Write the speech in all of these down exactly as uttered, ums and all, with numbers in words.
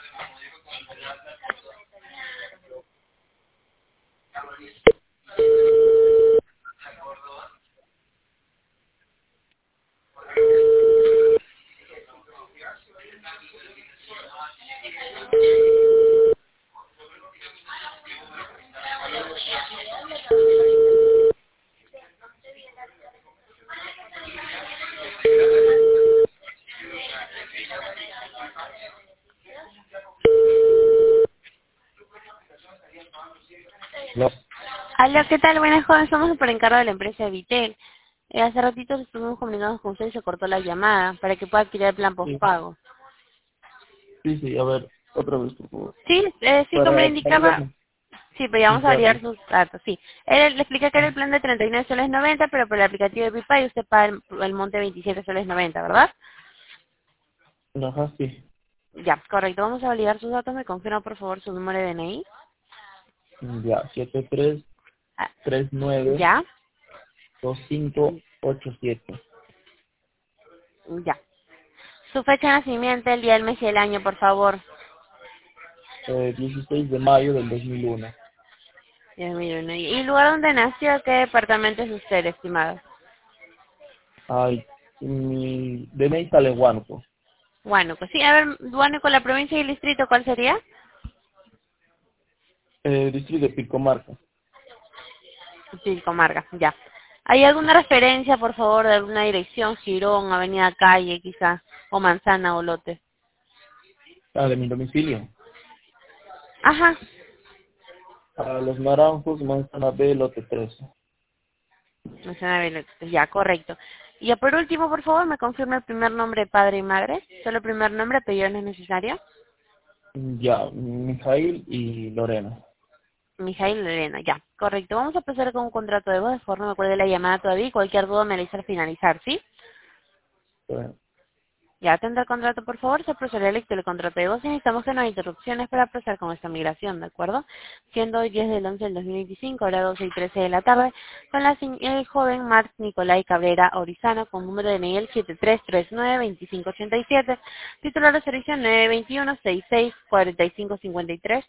No. Hola, ¿qué tal? Buenas, joven. Somos por encargo de la empresa Vitel. Eh, hace ratito estuvimos comunicando con usted y se cortó la llamada para que pueda adquirir el plan Sí, postpago. sí, sí, a ver, otra vez, por favor. Sí, eh, sí, como le Para indicaba. validarme. Sí, pero ya Sí, vamos a validar gracias. sus datos, sí. Él le explica que era el plan de treinta y nueve soles noventa, pero por el aplicativo de Pipay usted paga el, el monte de veintisiete soles noventa, ¿verdad? Ajá, sí. Ya, correcto. Vamos a validar sus datos. Me confirma, por favor, su número de D N I. Ya, siete tres Ah, tres nueve ya, dos cinco ocho siete. ya. Su fecha de nacimiento, el día, el mes y el año, por favor. Eh, dieciséis de mayo del dos mil uno. Dios mío, ¿no? ¿Y el lugar donde nació? ¿Qué departamento es usted, estimado? Ay, mi D N I sale Huánuco. Bueno, pues sí, a ver, bueno, con la provincia y el distrito, ¿cuál sería? Eh, distrito de Pilcomarca. Pilcomarca, ya. ¿Hay alguna referencia, por favor, de alguna dirección, Girón, avenida, calle, quizá, o manzana o lote? Ah, de mi domicilio. Ajá, A Los Naranjos, Manzana B, lote trece. manzana, de lote, ya, correcto. Y ya por último, por favor, me confirma el primer nombre de padre y madre. Solo el primer nombre, apellido no es necesario. Ya, Mijail y Lorena. Mijail Elena, ya, correcto. Vamos a empezar con un contrato de voz, de forma me acuerdo de la llamada todavía y cualquier duda me la hice al finalizar, ¿sí? Bueno, Ya atenta al contrato, por favor, se procederá al lector del contrato de voz y necesitamos que no haya interrupciones para proceder con esta migración, ¿de acuerdo? Siendo hoy diez del once del dos mil veinticinco, hora doce y trece de la tarde, con la se- el joven Marc Nicolai Cabrera Orizano, con número de D N I el siete tres tres nueve dos cinco ocho siete, titular de servicio nueve dos uno seis seis cuatro cinco cinco tres.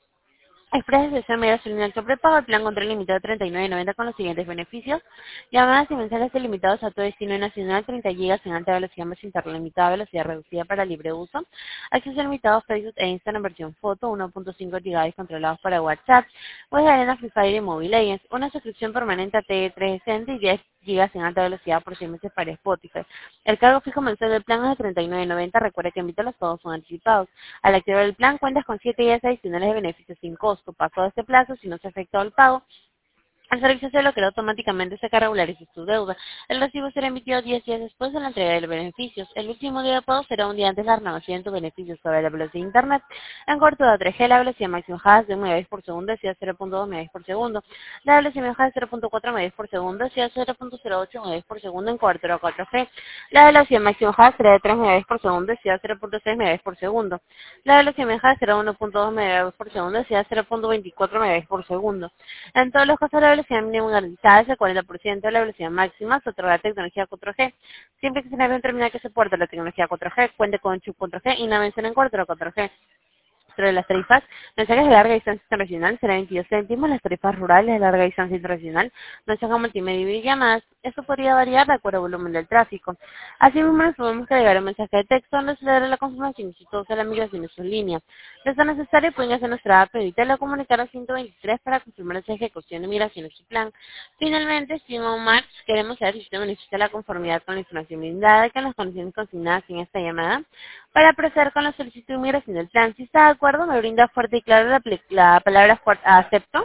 Express desea medidas en el prepago, el plan control limitado treinta y nueve noventa con los siguientes beneficios. Llamadas y mensajes ilimitados a todo destino nacional, treinta gigas en alta velocidad más interlimitada, velocidad reducida para libre uso. Acceso limitado a Facebook e Instagram versión foto, uno punto cinco gigabytes controlados para WhatsApp. Web de Arena Free Fire y Mobile Legends. Una suscripción permanente a T trescientos sesenta y diez gigas en alta velocidad por seis meses para Spotify. El cargo fijo mensual del plan es de treinta y nueve noventa. Recuerde que invito los pagos son anticipados. Al activar el plan, cuentas con siete días adicionales de beneficios sin costo. Pasado este plazo, si no se ha efectuado el pago, el servicio se lo que automáticamente se regulariza su deuda. El recibo será emitido diez días después de la entrega de los beneficios. El último día de pago será un día antes de la renovación de tus beneficios sobre la velocidad de Internet. En cobertura tres G, la velocidad máxima bajada de un megabits por segundo, decía cero punto dos megabits por segundo. La velocidad bajada de cero punto cuatro megabits por segundo, decía cero punto cero ocho megabits por segundo en cobertura cuatro G. La velocidad máxima bajada será de tres megabits por segundo, decía cero punto seis megabits por segundo. La velocidad bajada será uno punto dos megabits por segundo, decía cero punto veinticuatro megabits por segundo. En todos los casos, la velocidad mínima garantizada es el cuarenta por ciento de la velocidad máxima, se otorga la tecnología cuatro G. Siempre que se un terminal que soporte la tecnología cuatro G, cuente con chip cuatro G y navegación en cobertura cuatro G. Sobre las tarifas, mensajes de larga distancia internacional serán veintidós céntimos, las tarifas rurales de larga distancia internacional, mensajes multimedia y llamadas, esto podría variar de acuerdo al volumen del tráfico. Asimismo, les podemos agregar un mensaje de texto donde se le dará la confirmación si todo la migración en su línea. De ser necesario, pueden hacer nuestra app Vitel o comunicar al ciento veintitrés para confirmar esa ejecución de migración en su plan. Finalmente, estimado Max, queremos saber si usted beneficia la conformidad con la información brindada y con las condiciones consignadas en esta llamada. Para proceder con la solicitud de migración del plan, si está de acuerdo, me brinda fuerte y claro la, pli- la palabra fuerte, acepto.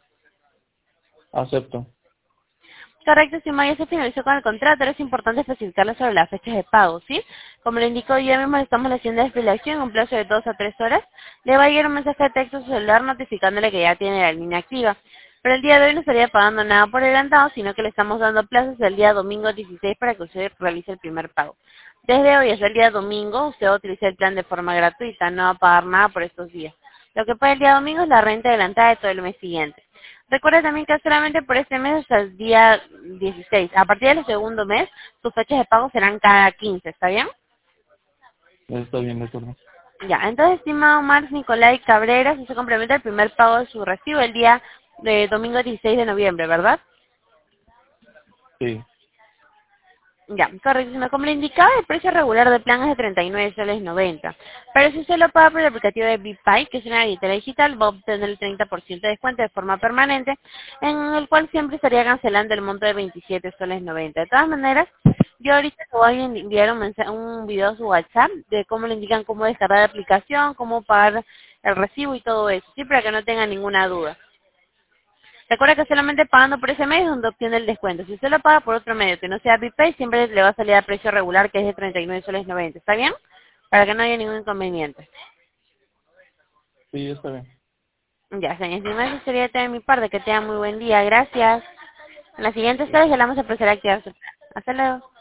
acepto. Correcto, si Maya se finalizó con el contrato, ahora es importante especificarle sobre las fechas de pago, ¿sí? Como le indicó, ya mismo le estamos haciendo la expedición en un plazo de dos a tres horas. Le va a llegar un mensaje de texto a su celular notificándole que ya tiene la línea activa. Pero el día de hoy no estaría pagando nada por adelantado, sino que le estamos dando plazos el día domingo dieciséis para que usted realice el primer pago. Desde hoy hasta el día domingo, usted va a utilizar el plan de forma gratuita, no va a pagar nada por estos días. Lo que paga el día domingo es la renta adelantada de todo el mes siguiente. Recuerda también que solamente por este mes hasta el día dieciséis. A partir del segundo mes, sus fechas de pago serán cada quince, ¿está bien? Está bien, de acuerdo. Ya, entonces, estimado Marx Nicolai Cabrera, se complementa el primer pago de su recibo el día de domingo dieciséis de noviembre, ¿verdad? Sí, Ya, correctísimo. Como le indicaba, el precio regular del plan es de treinta y nueve soles noventa. Pero si usted lo paga por el aplicativo de BitPay, que es una billetera digital, va a obtener el treinta por ciento de descuento de forma permanente, en el cual siempre estaría cancelando el monto de veintisiete soles noventa. De todas maneras, yo ahorita le voy a enviar un, mensaje, un video a su WhatsApp de cómo le indican cómo descargar la aplicación, cómo pagar el recibo y todo eso, sí, para que no tenga ninguna duda. Recuerda que solamente pagando por ese medio es donde obtiene el descuento. Si usted lo paga por otro medio que no sea BitPay, siempre le va a salir a precio regular, que es de treinta y nueve soles noventa. ¿Está bien? Para que no haya ningún inconveniente. sí, está bien. Ya, señor. Si más, eso sería todo de mi parte. Que tenga muy buen día. Gracias. En las siguientes horas ya le vamos a proceder a activar su plan. Hasta luego.